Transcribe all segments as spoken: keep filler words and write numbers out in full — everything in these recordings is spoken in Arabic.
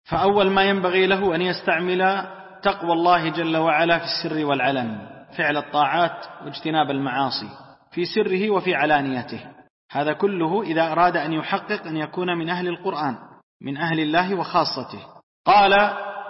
فأول ما ينبغي له أن يستعمل تقوى الله جل وعلا في السر والعلن، فعل الطاعات واجتناب المعاصي في سره وفي علانيته. هذا كله إذا أراد أن يحقق أن يكون من أهل القرآن، من أهل الله وخاصته. قال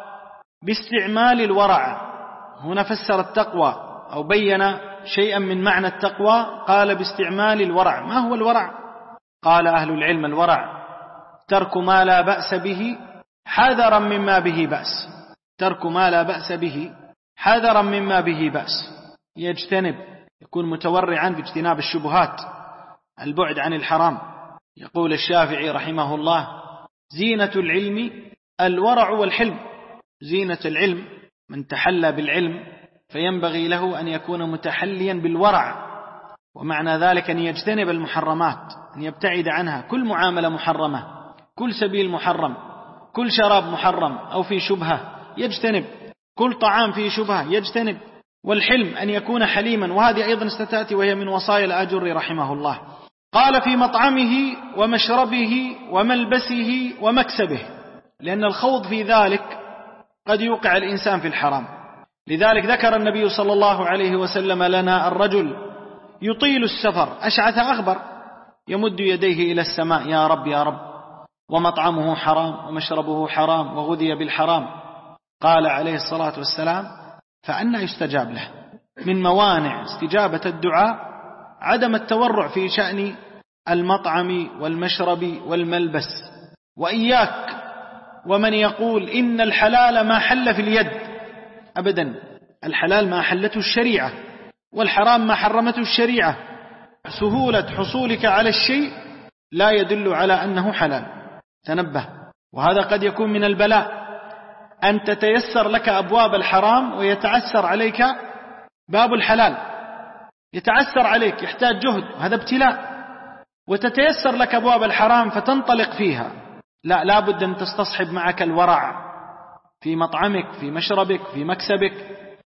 باستعمال الورع، هنا فسر التقوى أو بين شيئا من معنى التقوى، قال باستعمال الورع. ما هو الورع؟ قال أهل العلم الورع ترك ما لا بأس به حذرا مما به بأس. ترك ما لا بأس به حذرا مما به بأس، يجتنب، يكون متورعا باجتناب الشبهات، البعد عن الحرام. يقول الشافعي رحمه الله: زينة العلم الورع والحلم. زينة العلم، من تحلى بالعلم فينبغي له أن يكون متحليا بالورع، ومعنى ذلك أن يجتنب المحرمات، أن يبتعد عنها. كل معاملة محرمة، كل سبيل محرم، كل شراب محرم أو في شبهة يجتنب، كل طعام فيه شبهة يجتنب. والحلم أن يكون حليما، وهذه أيضا ستأتي وهي من وصايا الآجري رحمه الله. قال في مطعمه ومشربه وملبسه ومكسبه، لأن الخوض في ذلك قد يوقع الإنسان في الحرام. لذلك ذكر النبي صلى الله عليه وسلم لنا الرجل يطيل السفر أشعث أغبر يمد يديه إلى السماء: يا رب يا رب، ومطعمه حرام ومشربه حرام وغذي بالحرام. قال عليه الصلاة والسلام: فأنى يستجاب له؟ من موانع استجابة الدعاء عدم التورع في شأن المطعم والمشرب والملبس. وإياك ومن يقول إن الحلال ما حل في اليد، أبدا، الحلال ما حلته الشريعة، والحرام ما حرمته الشريعة. سهولة حصولك على الشيء لا يدل على أنه حلال، تنبه. وهذا قد يكون من البلاء، أن تتيسر لك أبواب الحرام ويتعسر عليك باب الحلال، يتعسر عليك، يحتاج جهد، هذا ابتلاء. وتتيسر لك أبواب الحرام فتنطلق فيها. لا، لا بد أن تستصحب معك الورع في مطعمك، في مشربك، في مكسبك.